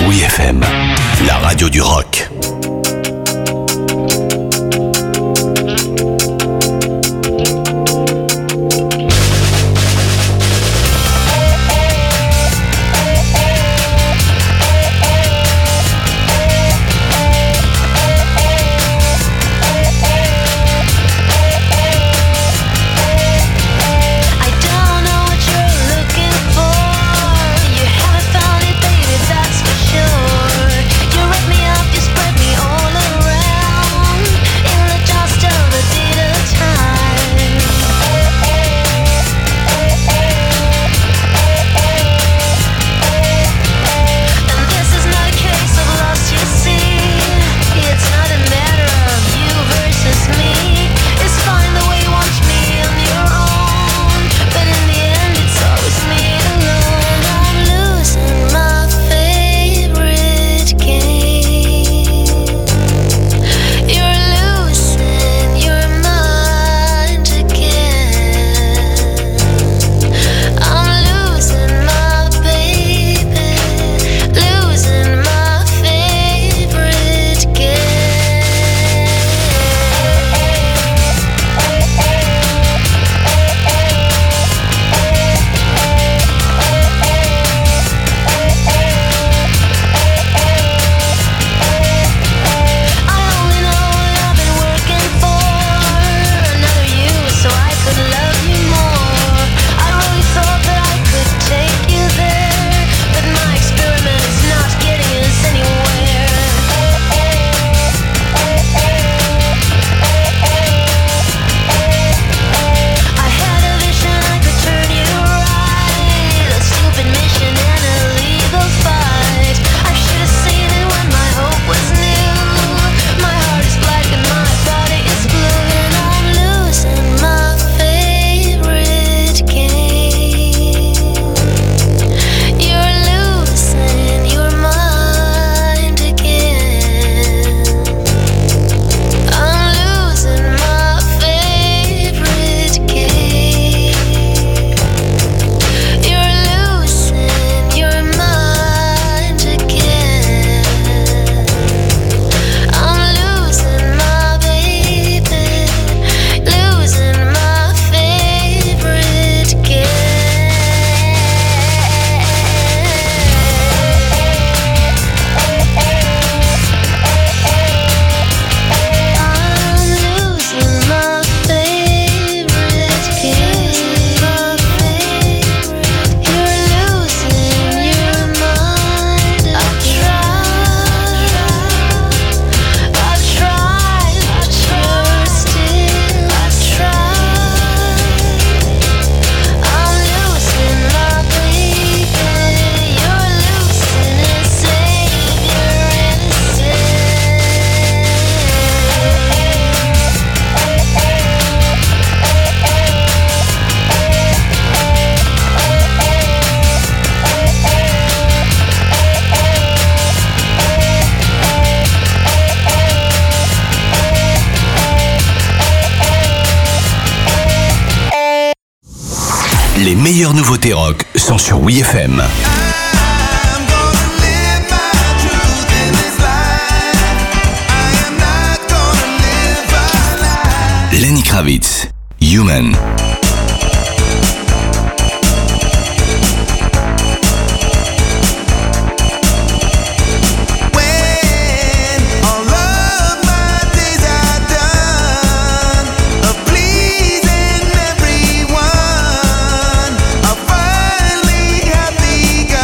WeFM, la radio du rock. Les meilleures nouveautés rock sont sur WeFM. Lenny Kravitz, Human. Got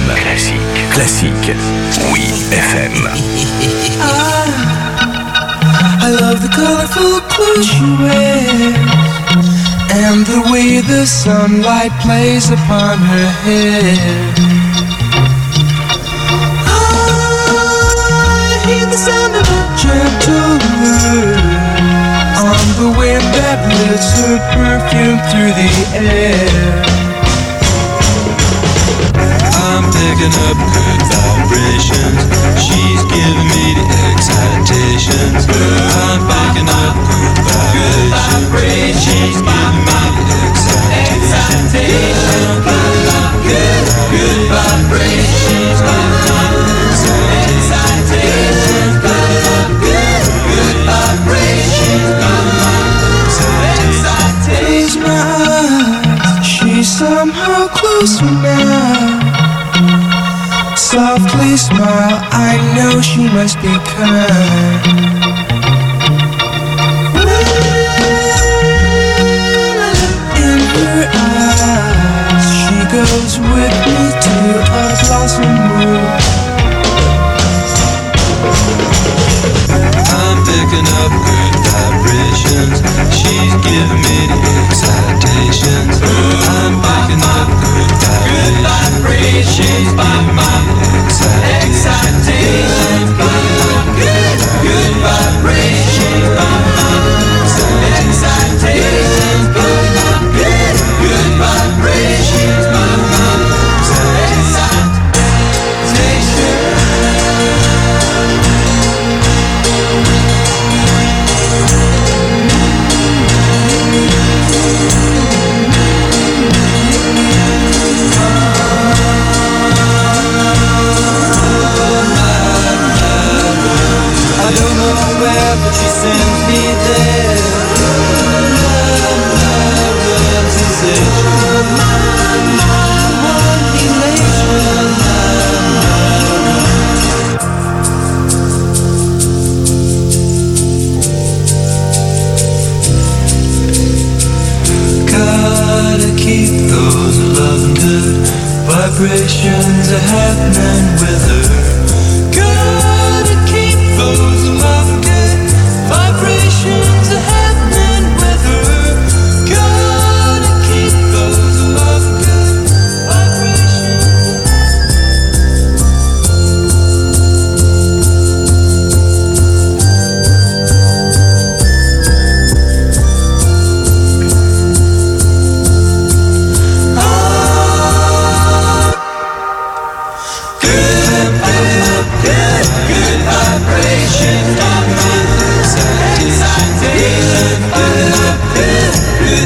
Classique. Oui FM. I love the colorful clothes you wear and the way the sunlight plays upon her hair. I hear the sound of a gentle word on the wind that lifts her perfume through the air. I'm picking up good vibrations. She's giving me the excitations. I'm picking up good vibrations. She's giving me the excitations. Good vibrations. She's giving me the excitations. Good vibrations. Close my eyes, she's somehow closer now. Softly smile, I know she must be kind. In her eyes, she goes with me to a blossom room. I'm picking up good vibrations. She's giving me the excitations. I'm picking up good vibrations. She's giving me the excitations. Good vibrations. Excitations. Good vibrations. But she sends me there. Gotta keep those loving good vibrations happening with her. Gotta keep those loving good vibrations are happening with her. Gotta keep those loving good vibrations. Good vibrations. Good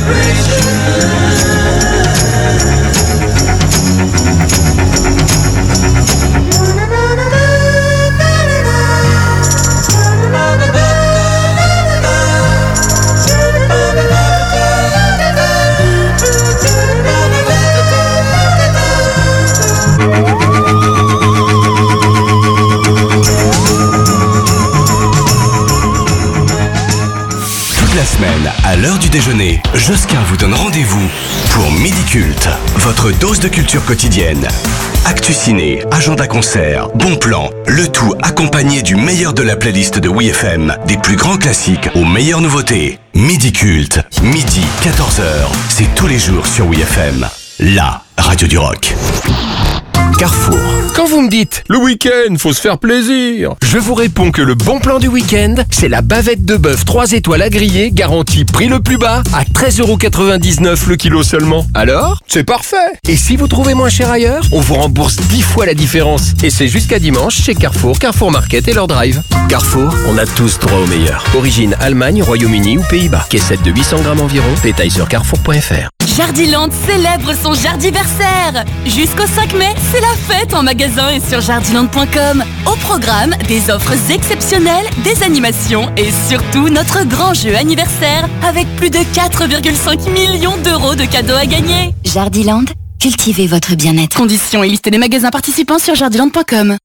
La semaine, à l'heure du déjeuner, Josquin vous donne rendez-vous pour Midi Culte, votre dose de culture quotidienne. Actu ciné, agenda concert, bon plan, le tout accompagné du meilleur de la playlist de Oui FM, des plus grands classiques aux meilleures nouveautés. Midi Culte, midi 14h, c'est tous les jours sur Oui FM, la radio du rock. Carrefour. Quand vous me dites « le week-end, faut se faire plaisir », je vous réponds que le bon plan du week-end, c'est la bavette de bœuf 3 étoiles à griller, garantie prix le plus bas, à 13,99€ le kilo seulement. Alors, c'est parfait. Et si vous trouvez moins cher ailleurs, on vous rembourse 10 fois la différence. Et c'est jusqu'à dimanche chez Carrefour, Carrefour Market et leur drive. Carrefour, on a tous droit au meilleur. Origine Allemagne, Royaume-Uni ou Pays-Bas. Caissette de 800 grammes environ. Détail sur carrefour.fr. Jardiland célèbre son jardiversaire. Jusqu'au 5 mai, c'est la fête en magasin et sur jardiland.com. Au programme, des offres exceptionnelles, des animations et surtout notre grand jeu anniversaire avec plus de 4,5 millions d'euros de cadeaux à gagner. Jardiland, cultivez votre bien-être. Conditions et liste des magasins participants sur jardiland.com.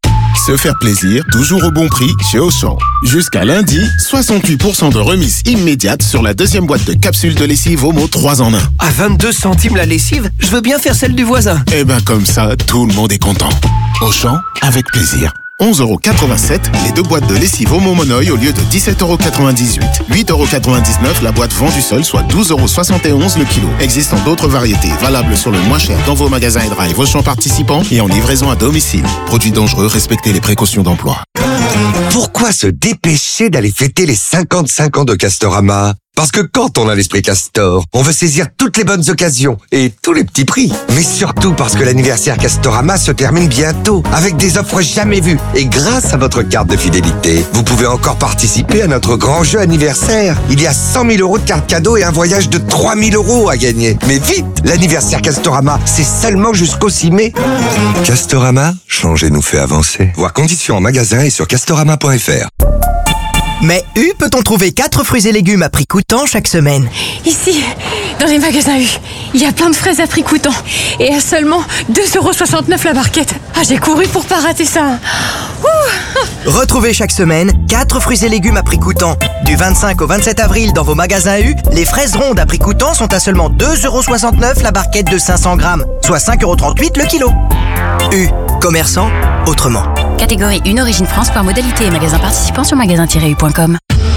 Se faire plaisir, toujours au bon prix chez Auchan. Jusqu'à lundi, 68% de remise immédiate sur la deuxième boîte de capsules de lessive Omo 3 en 1. À 22 centimes la lessive, je veux bien faire celle du voisin. Eh ben comme ça, tout le monde est content. Auchan, avec plaisir. 11,87€ les 2 boîtes de lessive Omo Monoï au lieu de 17,98€. 8,99€ la boîte vendue seule, soit 12,71€ le kilo. Existant d'autres variétés, valables sur le moins cher dans vos magasins et drive Auchan participants et en livraison à domicile. Produits dangereux, respectez les précautions d'emploi. Pourquoi se dépêcher d'aller fêter les 55 ans de Castorama ? Parce que quand on a l'esprit Castor, on veut saisir toutes les bonnes occasions et tous les petits prix. Mais surtout parce que l'anniversaire Castorama se termine bientôt avec des offres jamais vues. Et grâce à votre carte de fidélité, vous pouvez encore participer à notre grand jeu anniversaire. Il y a 100 000 € de cartes cadeaux et un voyage de 3 000 € à gagner. Mais vite, l'anniversaire Castorama, c'est seulement jusqu'au 6 mai. Castorama, changer nous fait avancer. Voir conditions en magasin et sur castorama.fr. Mais peut-on trouver 4 fruits et légumes à prix coûtant chaque semaine? Ici, dans les magasins U, il y a plein de fraises à prix coûtant. Et à seulement 2,69€ la barquette. Ah, j'ai couru pour pas rater ça. Retrouvez chaque semaine 4 fruits et légumes à prix coûtant. Du 25 au 27 avril dans vos magasins U, les fraises rondes à prix coûtant sont à seulement 2,69€ la barquette de 500 grammes, soit 5,38€ le kilo. U, commerçant autrement. Catégorie 1 Origine France par modalité et magasin participant sur magasin-u.com.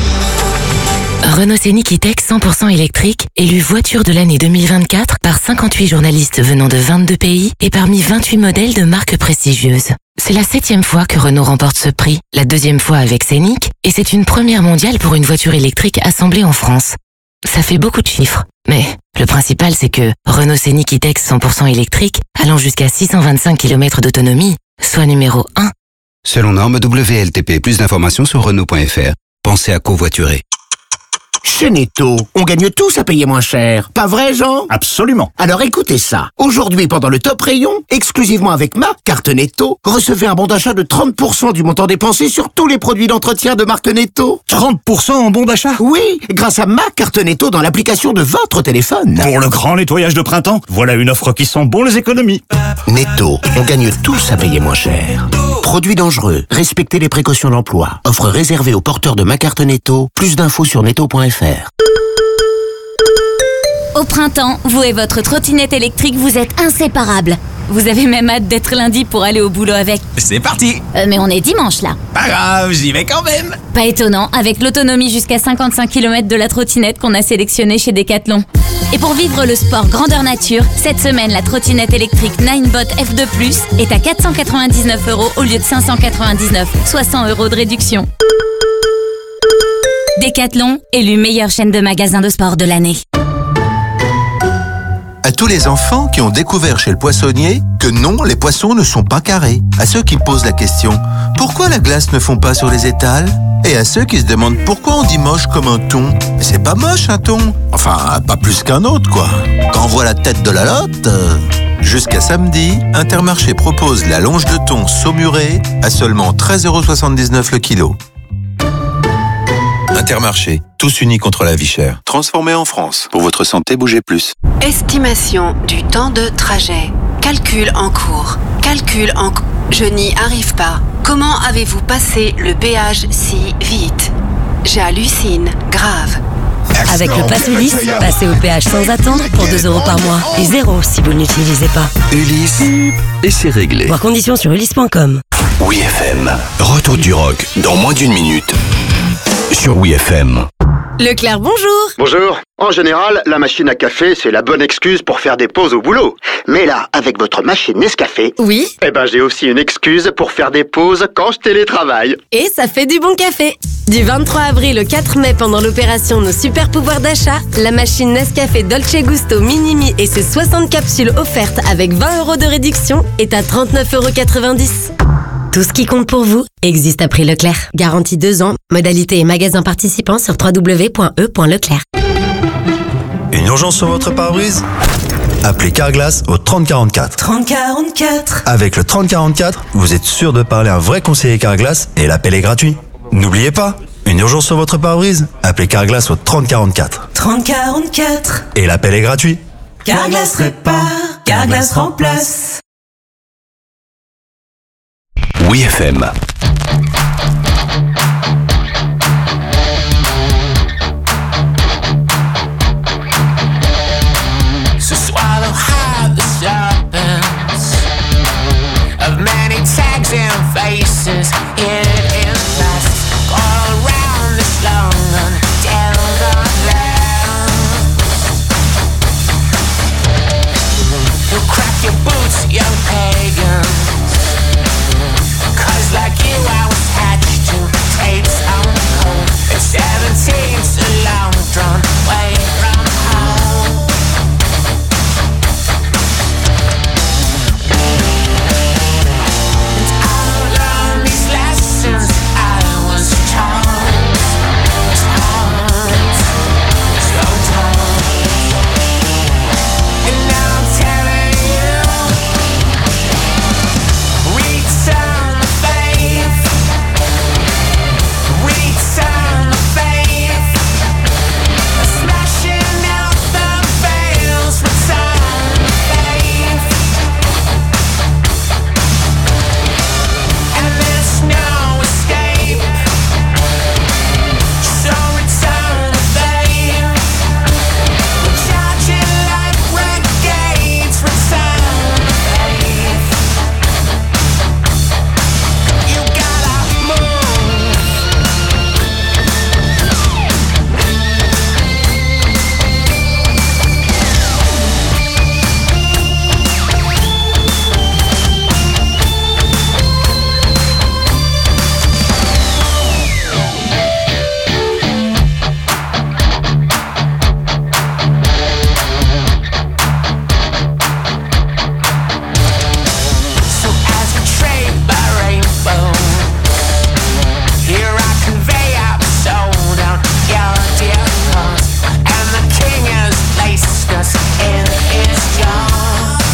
Renault Scénic E-Tech 100% électrique, élu voiture de l'année 2024 par 58 journalistes venant de 22 pays et parmi 28 modèles de marques prestigieuses. C'est la 7e fois que Renault remporte ce prix, la 2e fois avec Scénic, et c'est une première mondiale pour une voiture électrique assemblée en France. Ça fait beaucoup de chiffres, mais le principal c'est que Renault Scénic E-Tech 100% électrique, allant jusqu'à 625 km d'autonomie, soit numéro 1. Selon norme WLTP, plus d'informations sur Renault.fr. Pensez à covoiturer. Chez Netto, on gagne tous à payer moins cher. Pas vrai, Jean? Absolument. Alors écoutez ça. Aujourd'hui, pendant le top rayon, exclusivement avec ma carte Netto, recevez un bon d'achat de 30% du montant dépensé sur tous les produits d'entretien de marque Netto. 30% en bon d'achat? Oui, grâce à ma carte Netto dans l'application de votre téléphone. Pour le grand nettoyage de printemps, voilà une offre qui sent bon les économies. Netto, on gagne tous à payer moins cher. Produits dangereux, respectez les précautions d'emploi. Offre réservée aux porteurs de ma carte Netto. Plus d'infos sur netto.fr. Au printemps, vous et votre trottinette électrique, vous êtes inséparables. Vous avez même hâte d'être lundi pour aller au boulot avec. C'est parti. Mais on est dimanche là. Pas grave, j'y vais quand même. Pas étonnant, avec l'autonomie jusqu'à 55 km de la trottinette qu'on a sélectionnée chez Decathlon. Et pour vivre le sport grandeur nature, cette semaine, la trottinette électrique Ninebot F2+, est à 499 € au lieu de 599, soit 100 € de réduction. Decathlon, élu meilleure chaîne de magasins de sport de l'année. À tous les enfants qui ont découvert chez le poissonnier que non, les poissons ne sont pas carrés. À ceux qui posent la question « Pourquoi la glace ne fond pas sur les étals ?» Et à ceux qui se demandent pourquoi on dit moche comme un thon. C'est pas moche un thon. Enfin, pas plus qu'un autre, quoi. Quand on voit la tête de la lotte... Jusqu'à samedi, Intermarché propose la longe de thon saumurée à seulement 13,79€ le kilo. Intermarché, tous unis contre la vie chère. Transformé en France. Pour votre santé, bougez plus. Estimation du temps de trajet. Calcul en cours. Je n'y arrive pas. Comment avez-vous passé le péage si vite? J'hallucine. Grave. Avec le Pass Ulysse, passez au péage sans attendre pour 2 € par mois. Et 0 si vous ne l'utilisez pas. Ulysse, et c'est réglé. Voir conditions sur ulysse.com. Oui FM, retour du rock dans moins d'1 minute. Sur Oui FM. Leclerc, bonjour. Bonjour. En général, la machine à café, c'est la bonne excuse pour faire des pauses au boulot. Mais là, avec votre machine Nescafé... Oui. Eh ben, j'ai aussi une excuse pour faire des pauses quand je télétravaille. Et ça fait du bon café. Du 23 avril au 4 mai, pendant l'opération Nos Super Pouvoirs d'achat, la machine Nescafé Dolce Gusto Minimi et ses 60 capsules offertes avec 20 € de réduction est à 39,90 €. Tout ce qui compte pour vous existe à prix Leclerc. Garantie 2 ans. Modalité et magasins participants sur www.e.leclerc. Une urgence sur votre pare-brise? Appelez Carglass au 3044. 3044. Avec le 3044, vous êtes sûr de parler à un vrai conseiller Carglass et l'appel est gratuit. N'oubliez pas, une urgence sur votre pare-brise? Appelez Carglass au 3044. 3044. Et l'appel est gratuit. Carglass répare, Carglass remplace. Oui FM. So swallow hard the serpents of many tags and faces hid in dust. All around this long undealt land. You crack your boots, young pagans, 'cause like you I was hatched to tape's own cold. At 17's a long drawn way from home. These lessons I was taught, so taught. And now I'm telling you, we turn the faith, we turn the faith, smashing out the veils, we turn the faith. And there's no escape, so return the faith. We're charging like renegades, return the faith. You gotta move. So as we trade by rainbow, here I convey our soul down your dear cause, and the king has placed us in his jaws.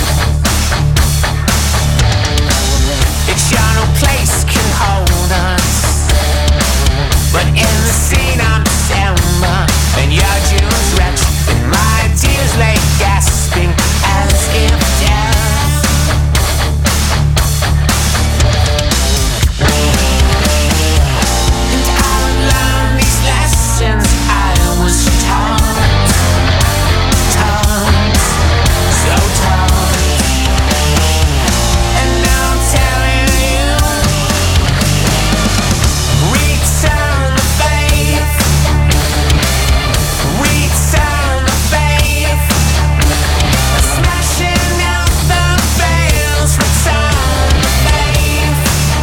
Eternal place can hold us, but in the scene I'm December, and your June's wretch, and my tears lay gasping as if death. And I'll learn these lessons I was taught, so taught. And now I'm telling you, we turn the faith, we turn the faith, smashing out the veils, we turn the faith.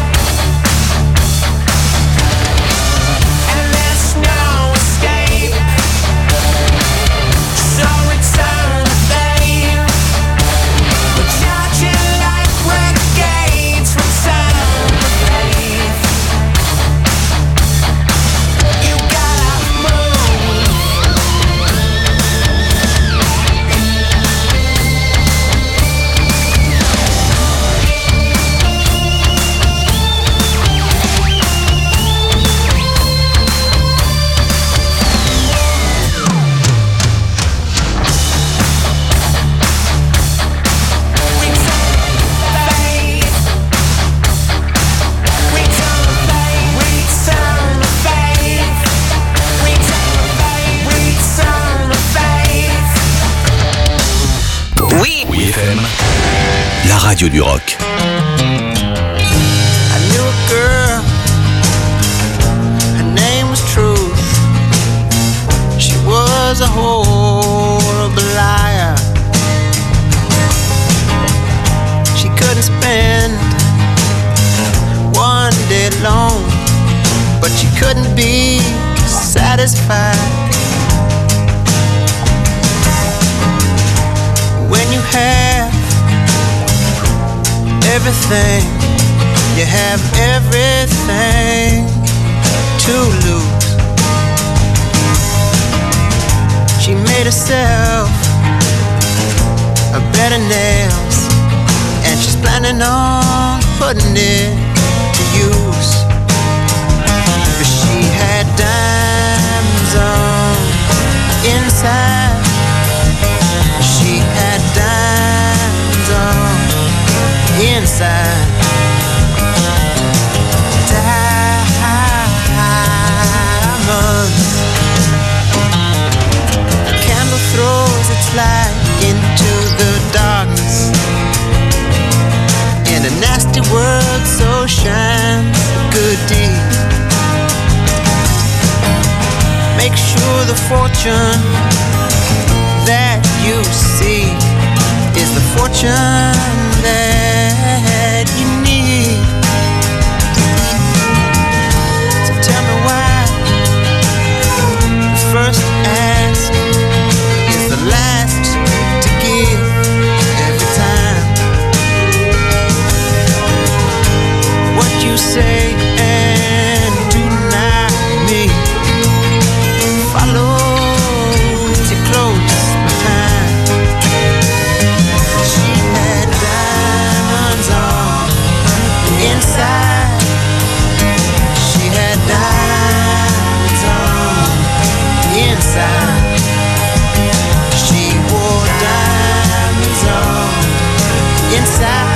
And there's no escape, so return the faith. We're charging like renegades, return the faith. You gotta move. Oui FM, la radio du rock. I knew a girl, her name was Truth. She was a horrible liar. She couldn't spend one day alone, but she couldn't be satisfied. When you have everything, you have everything to lose. She made herself a bed of nails, and she's planning on putting it to use. But she had diamonds on inside. She had diamonds on inside. fortune that you seek is the fortune that you need. So tell me why the first ask is the last to give every time. What you say and do not mean follows you close behind. She had diamonds on the inside. She had diamonds on the inside. She wore diamonds on the inside.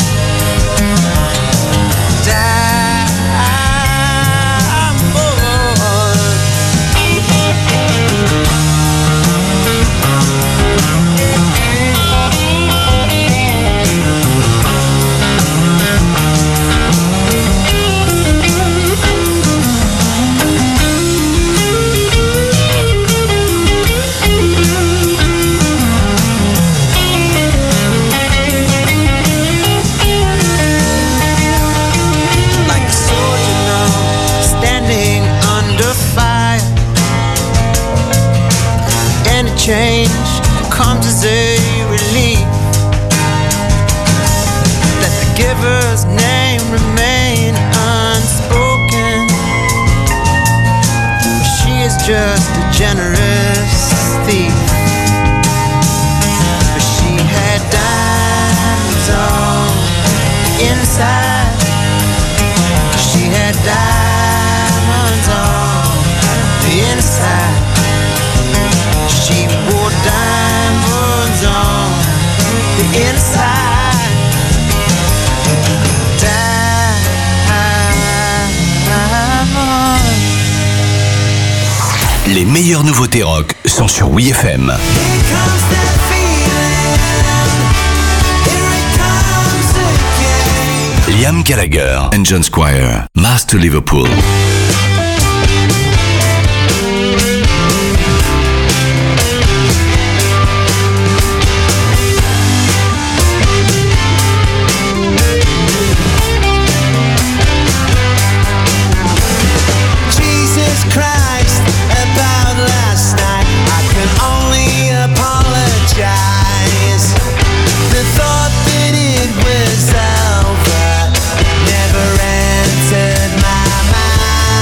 Change comes as a relief. Let the giver's name remain unspoken. She is just a generous thief. But she had diamonds on the inside. She had diamonds on the inside. She wore diamonds on the inside. Diamonds. Les meilleures nouveautés rock sont sur WeFM. Liam Gallagher and John Squire, Mass to Liverpool. Never entered my mind.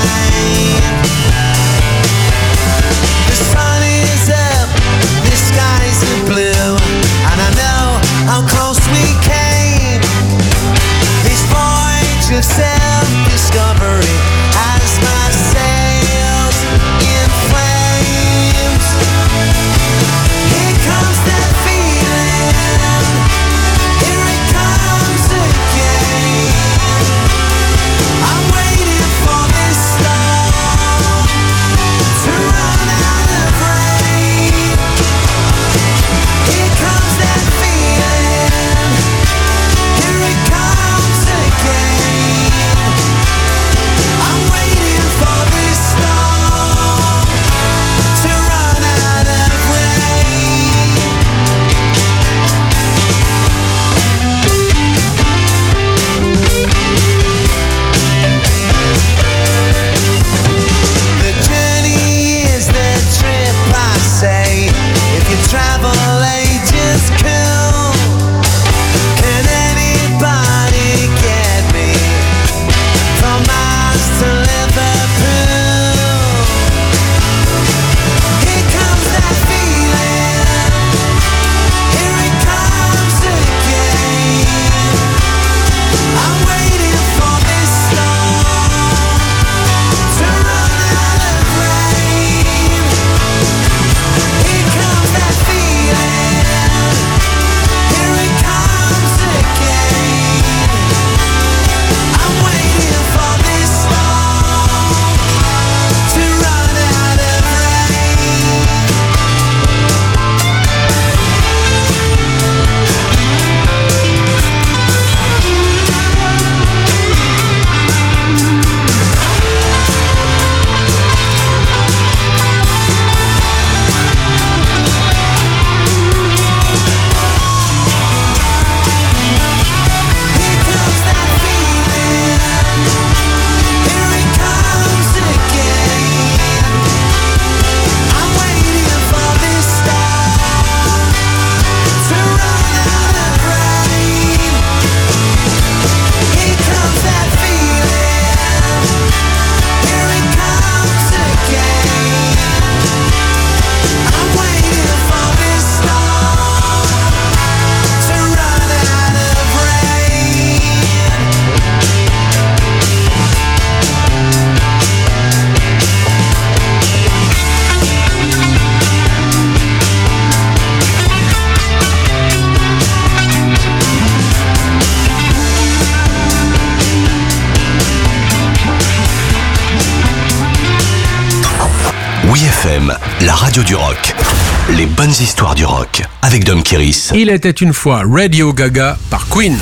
la radio du rock. Les bonnes histoires du rock avec Dom Kiris. Il était une fois Radio Gaga par Queen.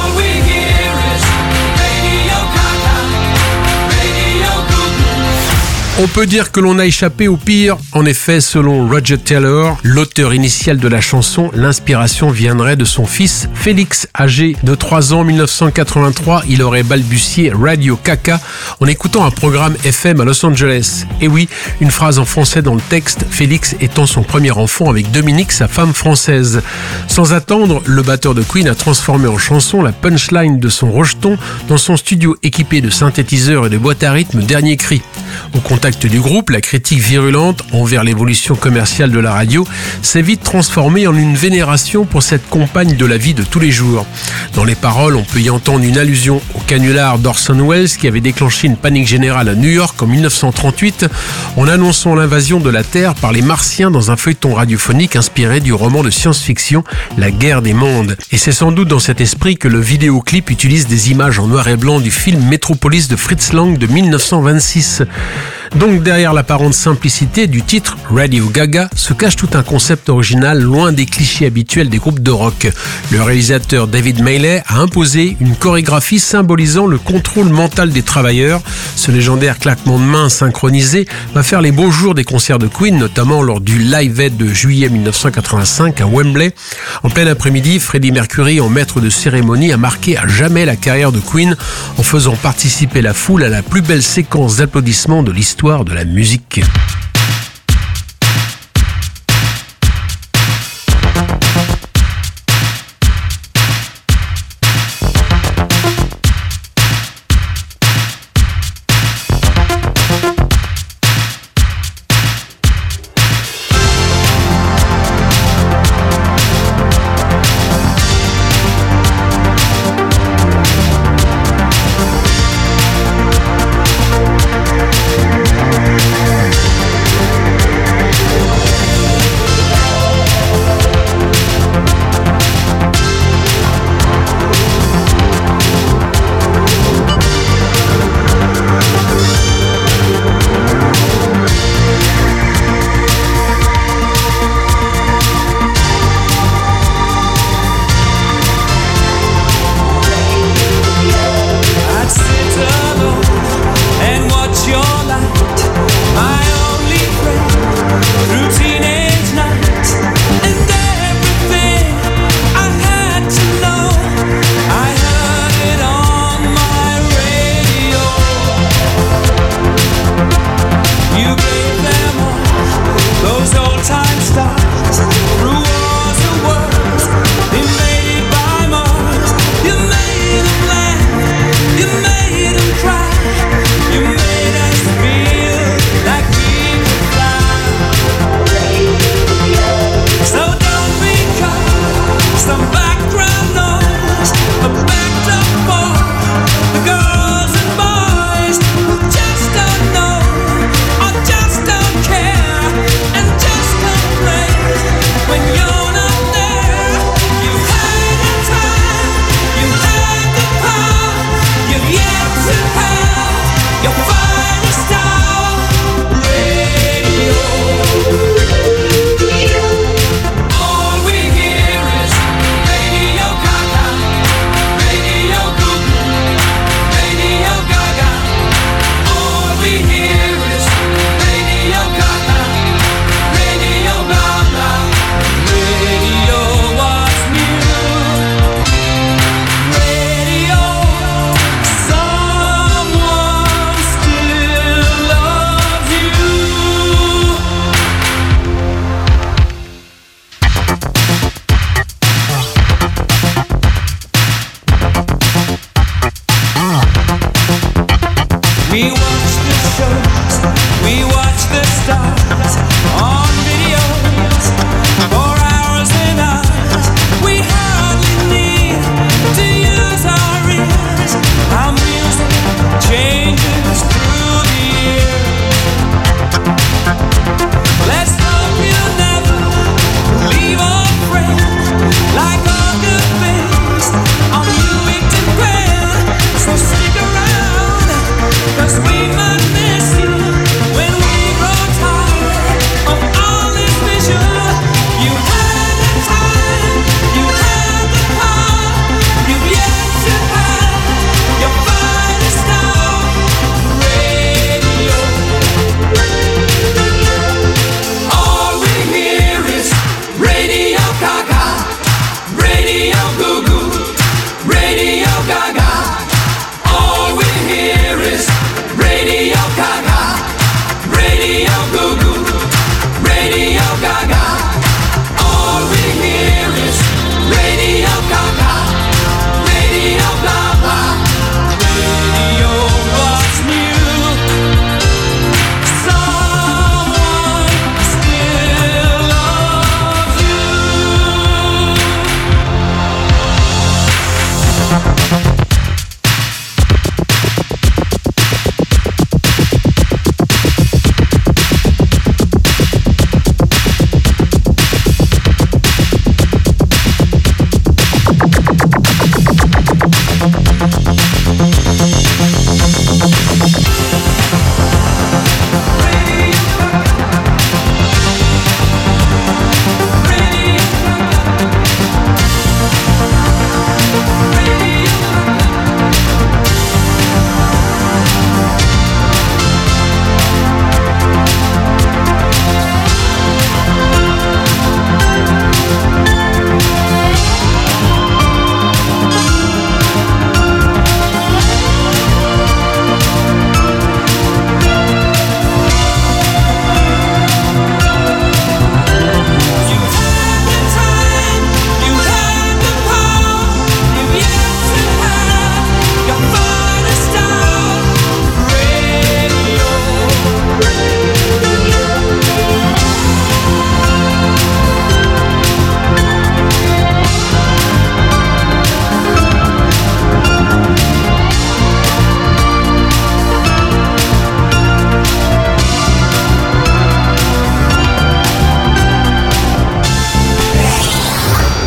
On peut dire que l'on a échappé au pire. En effet, selon Roger Taylor, l'auteur initial de la chanson, l'inspiration viendrait de son fils Félix. Âgé de 3 ans en 1983, il aurait balbutié Radio Caca en écoutant un programme FM à Los Angeles. Et oui, une phrase en français dans le texte, Félix étant son premier enfant avec Dominique, sa femme française. Sans attendre, le batteur de Queen a transformé en chanson la punchline de son rejeton dans son studio équipé de synthétiseurs et de boîtes à rythme Dernier Cri. Au contact du groupe, la critique virulente envers l'évolution commerciale de la radio s'est vite transformée en une vénération pour cette compagne de la vie de tous les jours. Dans les paroles, on peut y entendre une allusion au canular d'Orson Welles qui avait déclenché une panique générale à New York en 1938 en annonçant l'invasion de la Terre par les Martiens dans un feuilleton radiophonique inspiré du roman de science-fiction La Guerre des mondes. Et c'est sans doute dans cet esprit que le vidéoclip utilise des images en noir et blanc du film Metropolis de Fritz Lang de 1926. Donc derrière l'apparente simplicité du titre Radio Gaga se cache tout un concept original loin des clichés habituels des groupes de rock. Le réalisateur David Mailey a imposé une chorégraphie symbolisant le contrôle mental des travailleurs. Ce légendaire claquement de main synchronisé va faire les beaux jours des concerts de Queen, notamment lors du Live Aid de juillet 1985 à Wembley. En plein après-midi, Freddie Mercury, en maître de cérémonie, a marqué à jamais la carrière de Queen en faisant participer la foule à la plus belle séquence d'applaudissements de l'histoire de la musique.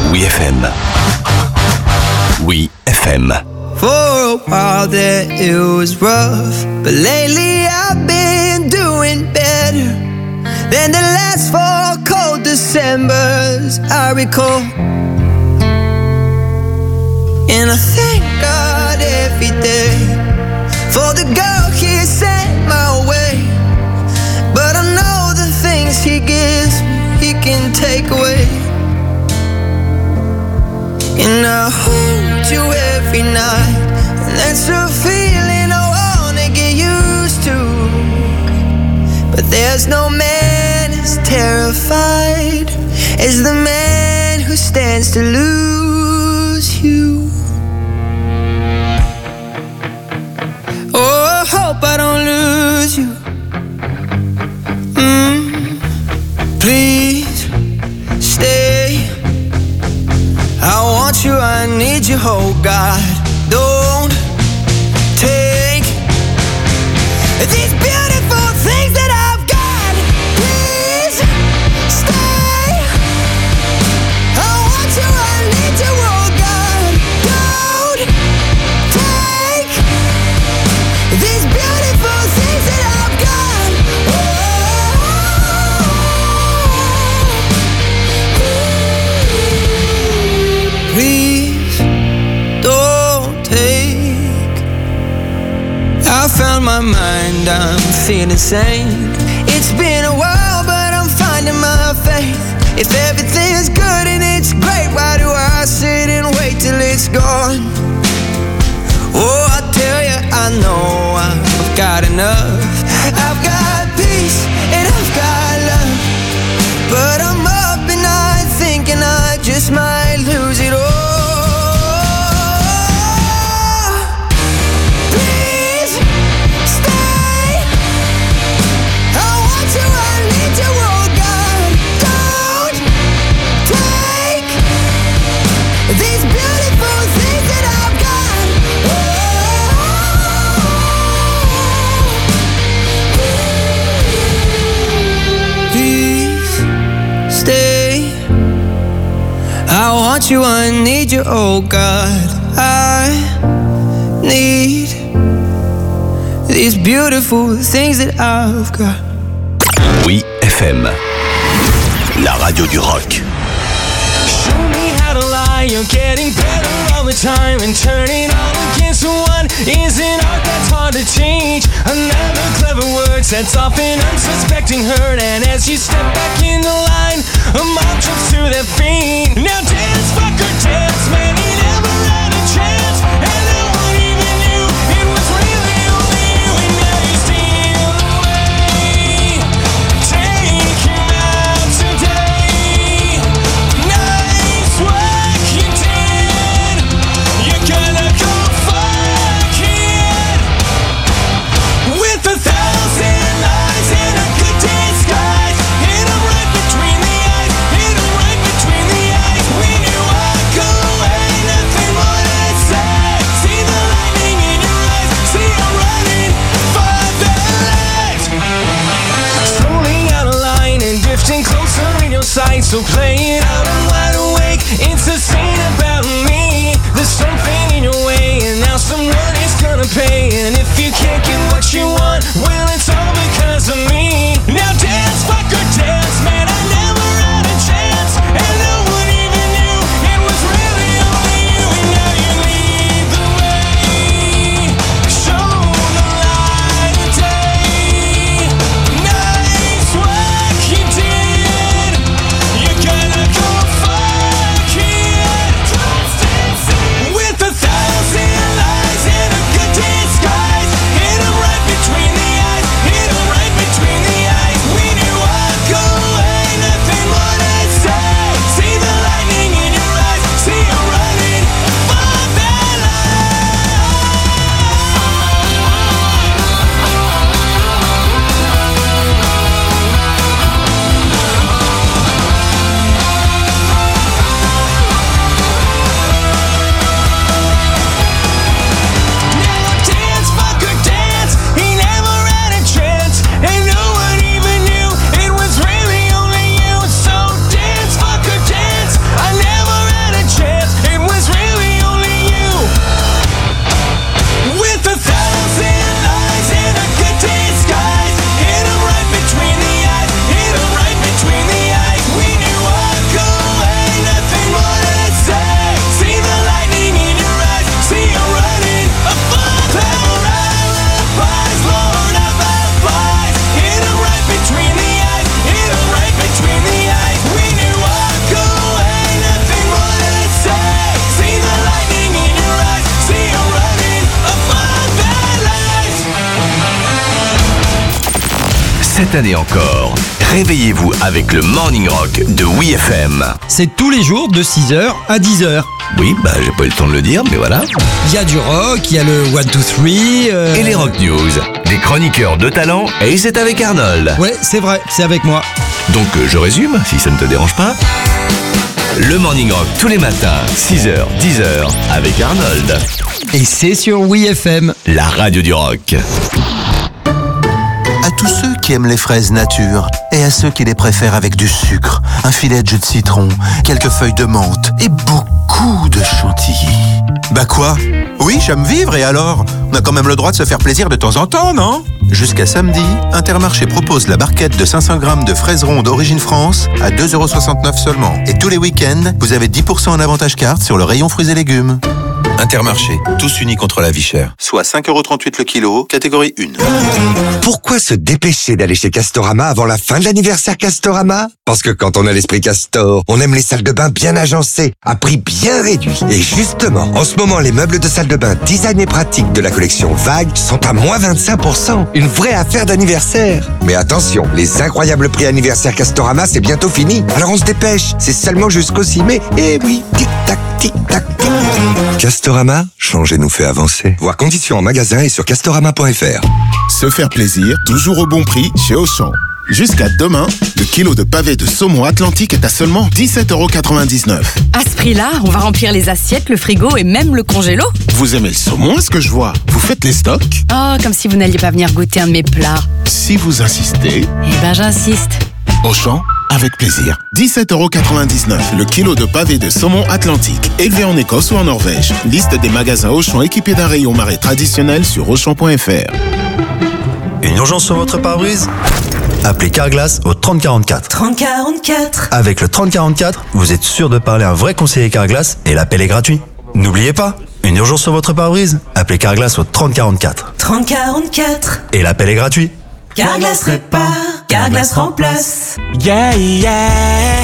Oui FM. Oui FM. For a while there it was rough, but lately I've been doing better than the last 4 cold Decembers I recall. And I thank God every day for the girl He sent my way. But I know the things He gives me, He can take away. And I hold you every night, and that's a feeling I wanna get used to. But there's no man as terrified as the man who stands to lose you. Oh, I hope I don't lose you. Please stay. I want you, I need you, oh God. Don't take these beautiful things that I've got. Please stay. I want you, I need you, oh God. Don't take these beautiful things that I've got. Please don't take. I found my mind, I'm feeling sane. It's been a while, but I'm finding my faith. If everything's good and it's great, why do I sit and wait till it's gone? Oh, I tell you, I know I've got enough. I've got peace and I've got love, but I'm up at night thinking I just might lose it all. Please stay. I want you, I need you, oh God. Don't take these beautiful things that I've got. Please stay. I want you, I need you, oh God. I need these beautiful things that I've got. Oui FM. La radio du rock. Show me how to lie, you're getting better all the time. And turning all against one is an art that's hard to teach. Another clever word sets off an unsuspecting hurt. And as you step back in the line, a mob jumps to their feet. Now dance, fucker, dance, man, he never had a chance. And no one even knew it was really only you. And now you steal away. Take him out today. Nice work you did. You're gonna go fuck it. With 1,000 lies and a good disguise. Hit him right between the eyes. Hit him right between the eyes. When you walk away, nothing more to say. See the lightning in your eyes. See you running for the light. Slowly out of line and drifting closer in your sight. So play it out, I'm wide awake. It's a scene about me. There's something in your way, and now someone is gonna pay. And if you can't get what you want, well, it's all because of me. Now dance, fucker, dance, man, I never had a chance. And no one even knew it was really only you. And now you lead the way. Show the light of day. Nice work you did. You're gonna go cette année encore. Réveillez-vous avec le Morning Rock de WeFM. C'est tous les jours de 6h à 10h. Oui, j'ai pas eu le temps de le dire, mais voilà. Il y a du rock, il y a le 1, 2, 3... Et les Rock News. Des chroniqueurs de talent, et c'est avec Arnold. Ouais, c'est vrai, c'est avec moi. Donc je résume, si ça ne te dérange pas. Le Morning Rock tous les matins, 6h, 10h, avec Arnold. Et c'est sur WeFM, la radio du rock. À tous ceux qui aiment les fraises nature et à ceux qui les préfèrent avec du sucre, un filet de jus de citron, quelques feuilles de menthe et beaucoup de chantilly. Bah quoi? Oui, j'aime vivre et alors? On a quand même le droit de se faire plaisir de temps en temps, non? Jusqu'à samedi, Intermarché propose la barquette de 500 grammes de fraises rondes Origine France à 2,69 € seulement. Et tous les week-ends, vous avez 10% en avantage carte sur le rayon fruits et légumes. Intermarché, tous unis contre la vie chère. Soit 5,38 € le kilo, catégorie 1. Pourquoi se dépêcher d'aller chez Castorama avant la fin de l'anniversaire Castorama? Parce que quand on a l'esprit Castor, on aime les salles de bain bien agencées, à prix bien réduit. Et justement, en ce moment, les meubles de salle de bain design et pratique de la collection Vague sont à moins 25%. Une vraie affaire d'anniversaire. Mais attention, les incroyables prix anniversaire Castorama, c'est bientôt fini. Alors on se dépêche, c'est seulement jusqu'au 6 mai. Et oui, tic-tac, tic-tac, tic. Castorama, changer nous fait avancer. Voir conditions en magasin et sur castorama.fr. Se faire plaisir, toujours au bon prix chez Auchan. Jusqu'à demain, le kilo de pavé de saumon Atlantique est à seulement 17,99 €. À ce prix-là, on va remplir les assiettes, le frigo et même le congélo. Vous aimez le saumon, est-ce que je vois? Vous faites les stocks? Oh, comme si vous n'alliez pas venir goûter un de mes plats. Si vous insistez... Eh ben j'insiste. Auchan, avec plaisir. 17,99 € le kilo de pavé de saumon Atlantique, élevé en Écosse ou en Norvège. Liste des magasins Auchan équipés d'un rayon marée traditionnel sur Auchan.fr. Une urgence sur votre pare-brise? Appelez Carglass au 3044. 3044. Avec le 3044, vous êtes sûr de parler à un vrai conseiller Carglass et l'appel est gratuit. N'oubliez pas, une urgence sur votre pare-brise? Appelez Carglass au 3044. 3044. Et l'appel est gratuit. Carglass répare, Carglass remplace. Yeah, yeah.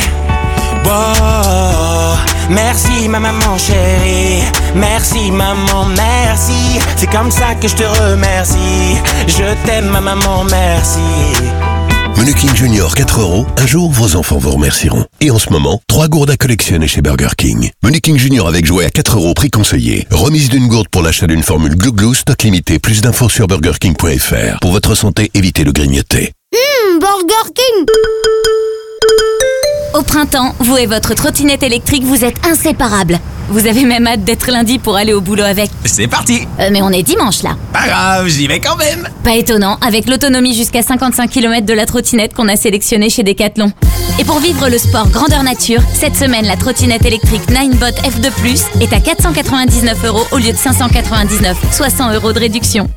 Wow. Merci ma maman chérie. Merci maman, merci. C'est comme ça que je te remercie. Je t'aime ma maman, merci. Menu King Junior 4 €, un jour vos enfants vous remercieront. Et en ce moment, 3 gourdes à collectionner chez Burger King. Menu King Junior avec jouet à 4 € prix conseillé. Remise d'une gourde pour l'achat d'une formule Glou Glou, stock limité. Plus d'infos sur burgerking.fr. Pour votre santé, évitez le grignoter. Burger King. Au printemps, vous et votre trottinette électrique, vous êtes inséparables. Vous avez même hâte d'être lundi pour aller au boulot avec. C'est parti. Mais on est dimanche là. Pas grave, j'y vais quand même. Pas étonnant, avec l'autonomie jusqu'à 55 km de la trottinette qu'on a sélectionnée chez Decathlon. Et pour vivre le sport grandeur nature, cette semaine, la trottinette électrique Ninebot F2+, est à 499 € au lieu de 599, 60 € de réduction.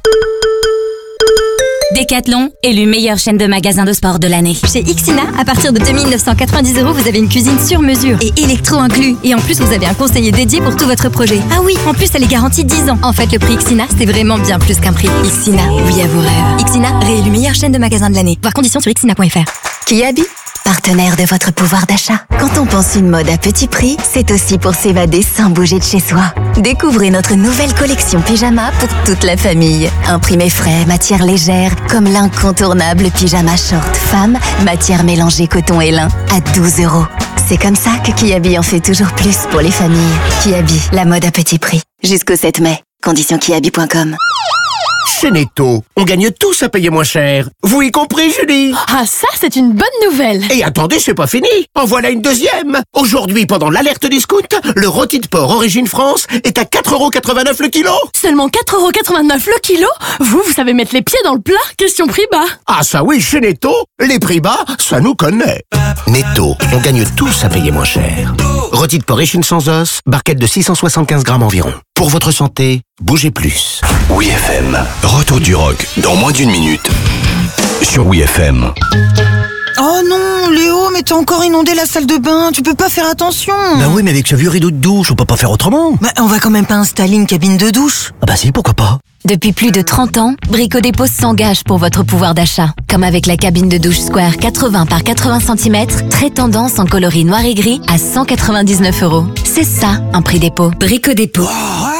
Decathlon, élu meilleure chaîne de magasins de sport de l'année. Chez Ixina, à partir de 2990 €, vous avez une cuisine sur mesure et électro inclus. Et en plus, vous avez un conseiller dédié pour tout votre projet. Ah oui, en plus, elle est garantie 10 ans. En fait, le prix Ixina, c'est vraiment bien plus qu'un prix. Ixina, oui à vos rêves. Ixina, réélu meilleure chaîne de magasins de l'année. Voir conditions sur ixina.fr. Kiabi, partenaire de votre pouvoir d'achat. Quand on pense une mode à petit prix, c'est aussi pour s'évader sans bouger de chez soi. Découvrez notre nouvelle collection pyjama pour toute la famille. Imprimé frais, matière légère, comme l'incontournable pyjama short femme, matière mélangée coton et lin, à 12 €. C'est comme ça que Kiabi en fait toujours plus pour les familles. Kiabi, la mode à petit prix. Jusqu'au 7 mai. Conditions kiabi.com. Chez Netto, on gagne tous à payer moins cher. Vous y compris, Julie? Ah, ça, c'est une bonne nouvelle. Et attendez, c'est pas fini. En voilà une deuxième. Aujourd'hui, pendant l'alerte discount, le rôti de porc Origine France est à 4,89 € le kilo. Seulement 4,89 € le kilo? Vous savez mettre les pieds dans le plat? Question prix bas. Ah ça oui, chez Netto, les prix bas, ça nous connaît. Netto, on gagne tous à payer moins cher. Rôti de porc échine sans os, barquette de 675 grammes environ. Pour votre santé, bougez plus. WeFM, retour du rock dans moins d'une minute sur WeFM. Oh non, Léo, mais t'as encore inondé la salle de bain, tu peux pas faire attention. Bah oui, mais avec ce vieux rideau de douche, on peut pas faire autrement. Bah on va quand même pas installer une cabine de douche. Ah bah si, pourquoi pas. Depuis plus de 30 ans, Brico Dépôt s'engage pour votre pouvoir d'achat. Comme avec la cabine de douche Square 80 par 80 cm, très tendance en coloris noir et gris à 199 €. C'est ça, un prix dépôt. Brico Dépôt.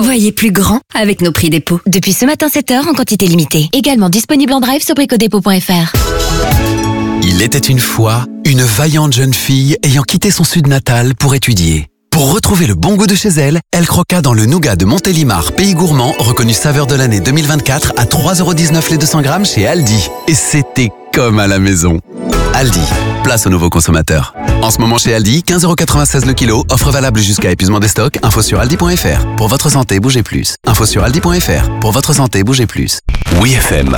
Voyez plus grand avec nos prix dépôt. Depuis ce matin 7h en quantité limitée. Également disponible en drive sur bricodépôt.fr. Il était une fois une vaillante jeune fille ayant quitté son sud natal pour étudier. Pour retrouver le bon goût de chez elle, elle croqua dans le nougat de Montélimar, pays gourmand, reconnu saveur de l'année 2024 à 3,19€ les 200 grammes chez Aldi. Et c'était comme à la maison. Aldi, place aux nouveaux consommateurs. En ce moment chez Aldi, 15,96€ le kilo, offre valable jusqu'à épuisement des stocks, info sur aldi.fr. Pour votre santé, bougez plus. Info sur aldi.fr. Pour votre santé, bougez plus. Oui FM.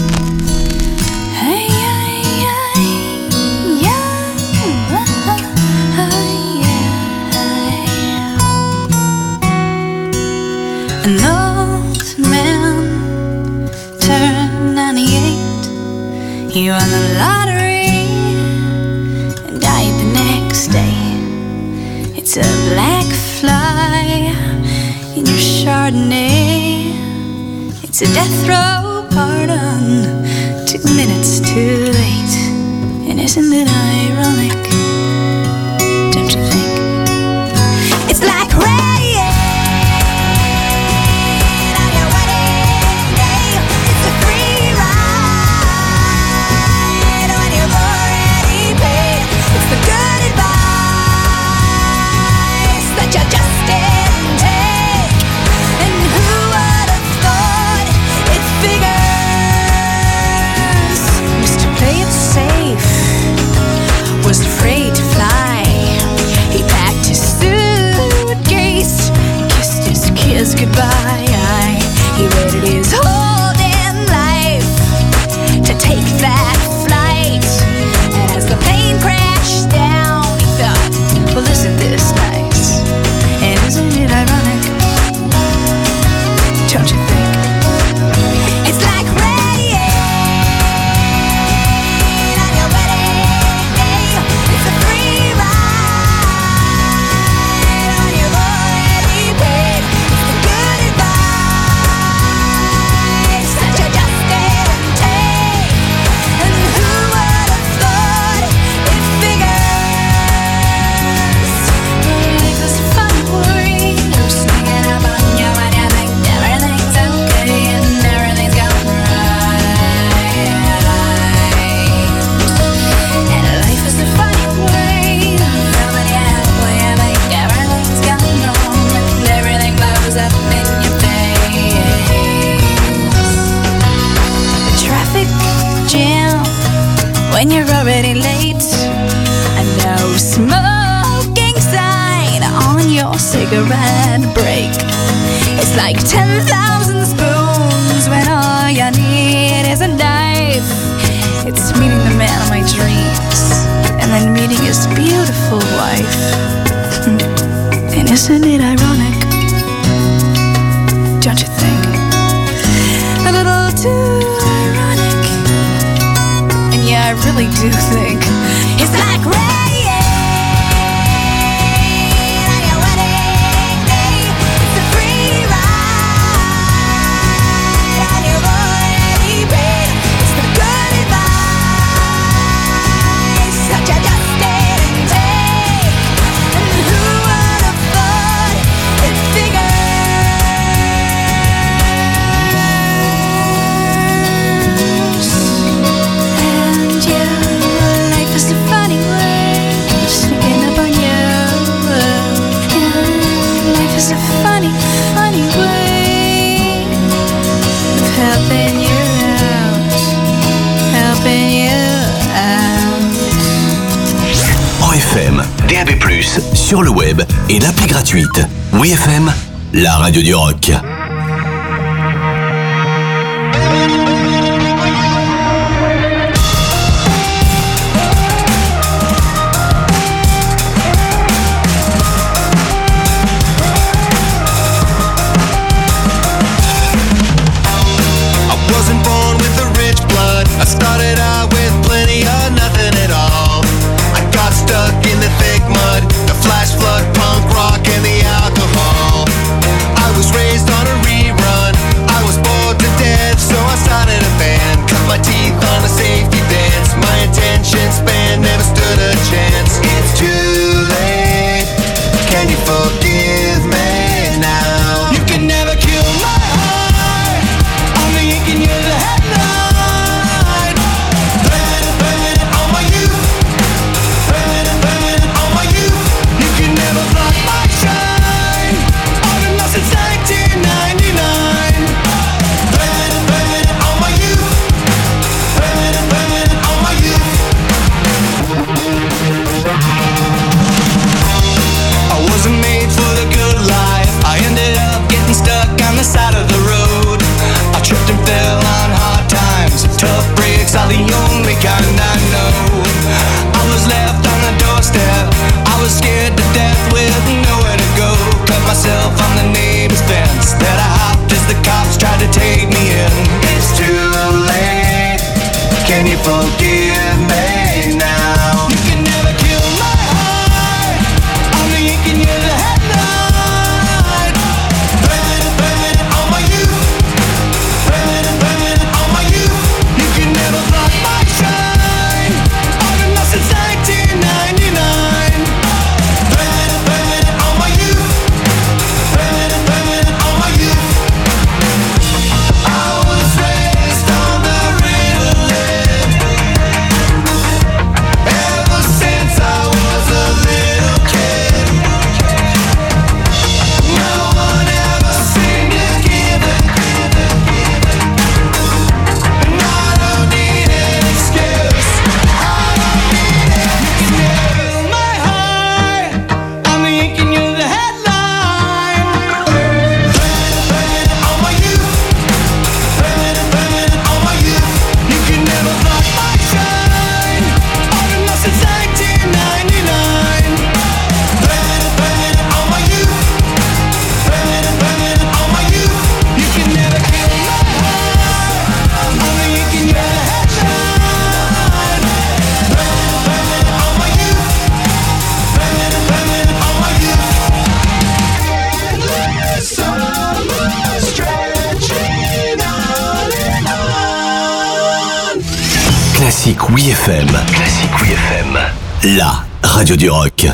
An old man turned 98. He won the lottery and died the next day. It's a black fly in your Chardonnay. It's a death row pardon, 2 minutes too late. And isn't it ironic? Don't you think? It's like rain. Afraid to fly. He packed his suitcase, kissed his kids goodbye. He waited his whole damn life to take that flight. And as the plane crashed down, he thought, well, isn't this nice? And isn't it ironic? Don't you think? It's like when you're already late, a no smoking sign on your cigarette break. It's like 10,000 spoons when all you need is a knife. It's meeting the man of my dreams and then meeting his beautiful wife. And isn't it ironic? Don't you think? A little too ironic. And yeah, I really do think it's like rain. FM, DAB+, sur le web et l'appli gratuite. Oui FM, la radio du rock. I started out with plenty of nothing at all. I got stuck in the thick mud, the flash flood, punk rock, and the alcohol. I was raised on a Classique Oui FM. Classique Oui FM. La radio du rock.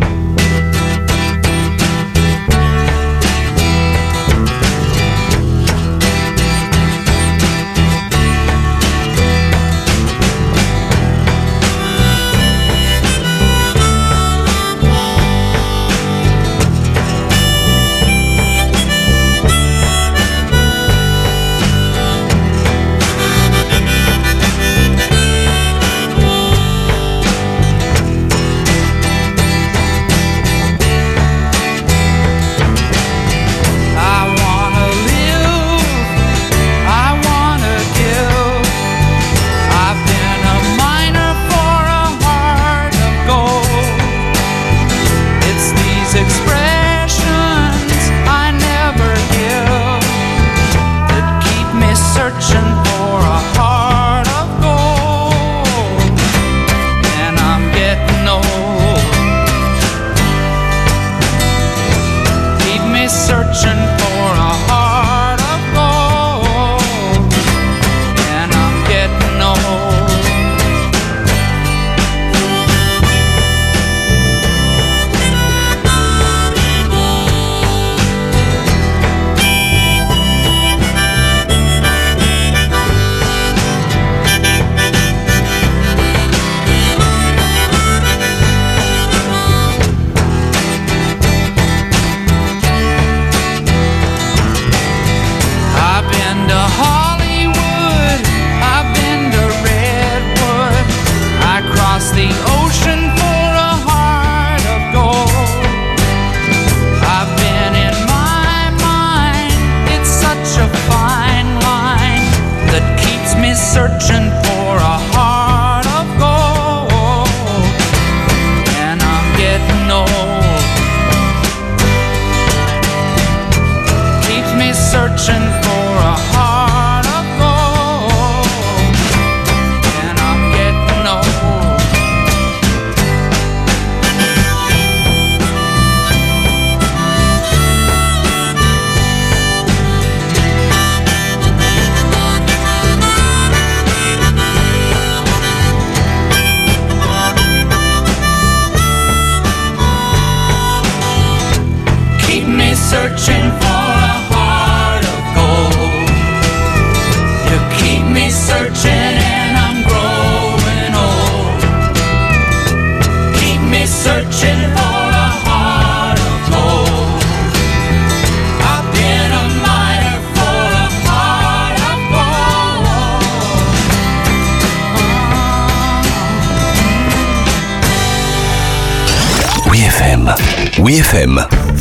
Oui FM.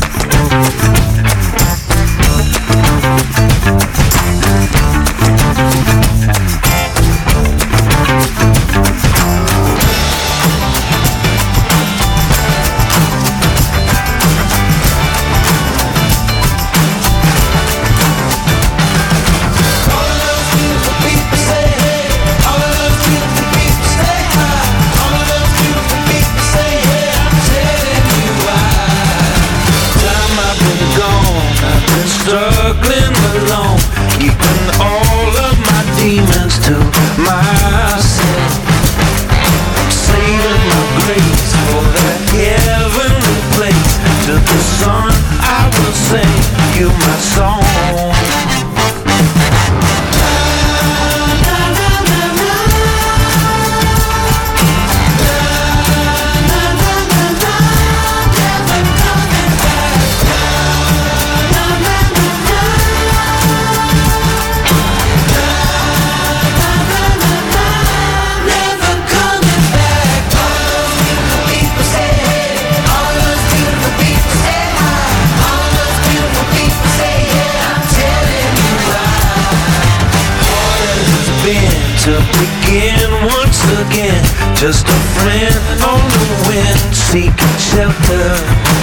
To begin once again, just a friend on the wind, seeking shelter.